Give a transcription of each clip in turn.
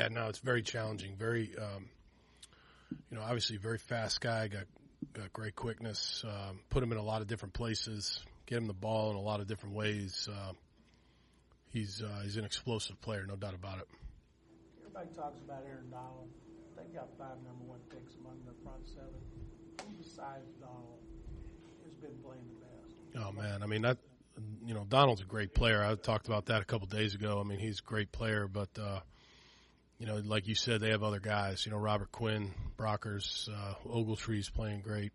Yeah, no, it's very challenging. Very, obviously very fast guy. Got great quickness. Put him in a lot of different places. Get him the ball in a lot of different ways. He's an explosive player, no doubt about it. Everybody talks about Aaron Donald. They got 5 number 1 picks among their front 7. Who besides Donald has been playing the best? Oh man, I mean Donald's a great player. I talked about that a couple days ago. I mean, he's a great player, but like you said, they have other guys. Robert Quinn, Brockers, Ogletree's playing great.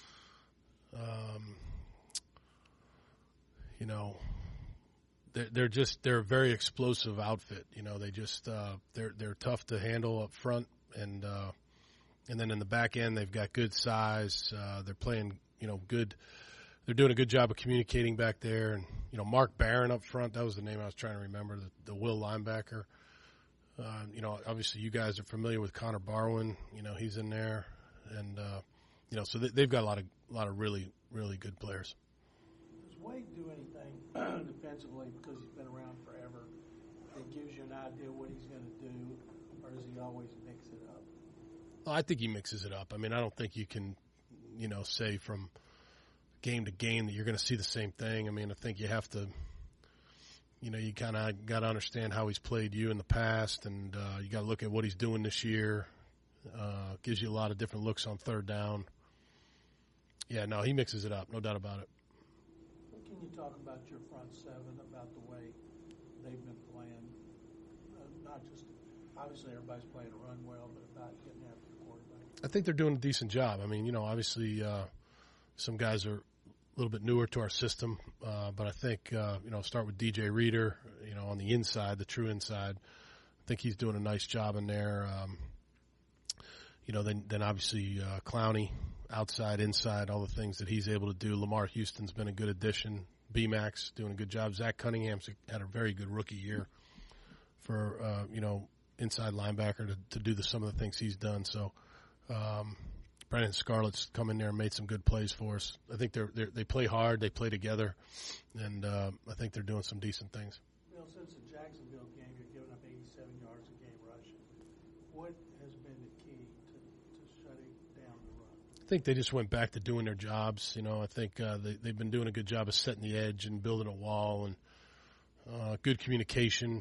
They're a very explosive outfit. They just they're tough to handle up front, and then in the back end they've got good size. They're playing good. They're doing a good job of communicating back there, and Mark Barron up front. That was the name I was trying to remember. The Will linebacker. Obviously you guys are familiar with Connor Barwin. He's in there, and so they've got a lot of really, really good players. Does Wade do anything defensively because he's been around forever that gives you an idea what he's going to do, or does he always mix it up? Well, I think he mixes it up. I mean, I don't think you can, say from game to game that you're going to see the same thing. I mean, I think you have to, you kind of got to understand how he's played you in the past, and you got to look at what he's doing this year. Gives you a lot of different looks on third down. Yeah, no, he mixes it up, no doubt about it. What can you talk about your front 7, about the way they've been playing? Not just, obviously everybody's playing a run well, but about getting after the quarterback. I think they're doing a decent job. I mean, obviously some guys are a little bit newer to our system, but I think, start with DJ Reader, on the inside, the true inside. I think he's doing a nice job in there. Then obviously Clowney, outside, inside, all the things that he's able to do. Lamar Houston's been a good addition. B-Max doing a good job. Zach Cunningham's had a very good rookie year for, inside linebacker to do some of the things he's done. So Brandon Scarlett's come in there and made some good plays for us. I think they play hard, they play together, and I think they're doing some decent things. Bill, since the Jacksonville game, you're giving up 87 yards a game rushing. What has been the key to shutting down the run? I think they just went back to doing their jobs. I think they've been doing a good job of setting the edge and building a wall and good communication.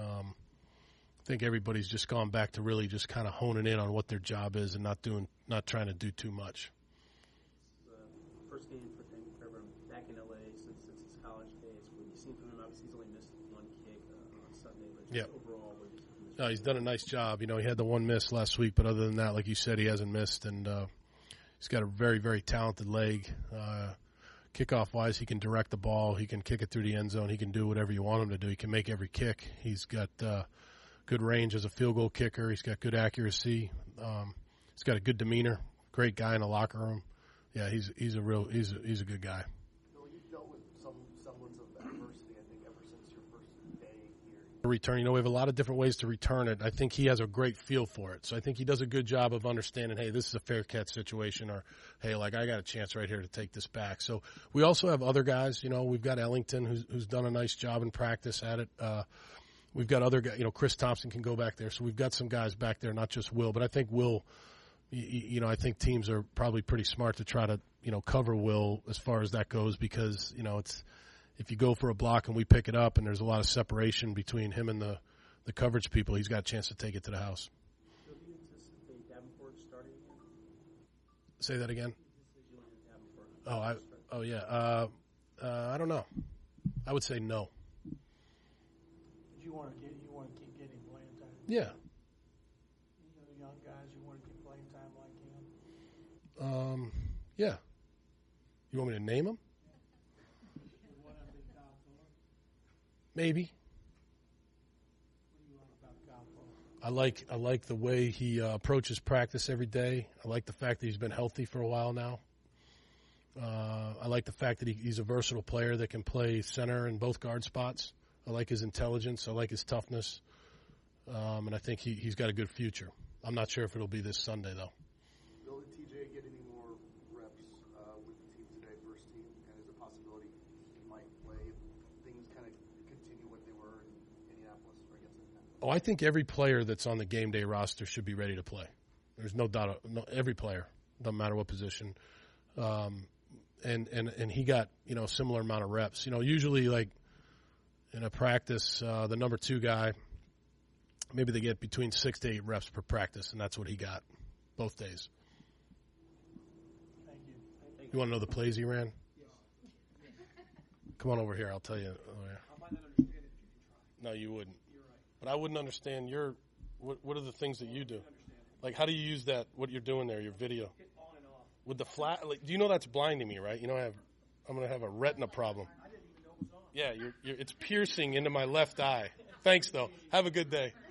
I think everybody's just gone back to really just kind of honing in on what their job is and not trying to do too much. First game for Trevor back in LA since his college days. What you've seen from him, obviously he's only missed 1 kick on Sunday, but just overall, no, he's done a nice job. He had the 1 miss last week, but other than that, like you said, he hasn't missed, and he's got a very, very talented leg. Kickoff wise, he can direct the ball. He can kick it through the end zone. He can do whatever you want him to do. He can make every kick. He's got good range as a field goal kicker. He's got good accuracy. He's got a good demeanor. Great guy in the locker room. Yeah, he's a good guy. Bill, you've dealt with some semblance of adversity, I think, ever since your first day here. Return, we have a lot of different ways to return it. I think he has a great feel for it. So I think he does a good job of understanding, hey, this is a fair catch situation, or hey, I got a chance right here to take this back. So we also have other guys. We've got Ellington who's done a nice job in practice at it. We've got other guys, Chris Thompson can go back there. So we've got some guys back there, not just Will. But I think Will, I think teams are probably pretty smart to try to, cover Will as far as that goes, because, it's if you go for a block and we pick it up and there's a lot of separation between him and the coverage people, he's got a chance to take it to the house. So do you anticipate Davenport starting again? Say that again? I don't know. I would say no. You want to keep getting playing time? Yeah. The young guys, you want to keep playing time like him? Yeah. You want me to name them? Maybe. What do you want about Kyle Fuller? I like the way he approaches practice every day. I like the fact that he's been healthy for a while now. I like the fact that he's a versatile player that can play center and both guard spots. I like his intelligence. I like his toughness. And I think he's got a good future. I'm not sure if it'll be this Sunday, though. Will TJ get any more reps with the team today, first team? And is there a possibility he might play if things kind of continue what they were in Indianapolis or against Indianapolis? Oh, I think every player that's on the game day roster should be ready to play. There's no doubt. Every player, doesn't matter what position. And he got, a similar amount of reps. Usually like in a practice, the number 2 guy, maybe they get between 6 to 8 reps per practice, and that's what he got both days. Thank you. You want to know the plays he ran? Come on over here. I'll tell you. I might not understand it if you can try. No, you wouldn't. You're right. But I wouldn't understand what are the things that you do? Understand it. Like, how do you use that, what you're doing there, your video? Hit on and off. With the flat, like, do you know that's blinding me, right? I'm going to have a retina problem. I didn't even know it was on. Yeah, it's piercing into my left eye. Thanks, though. Have a good day.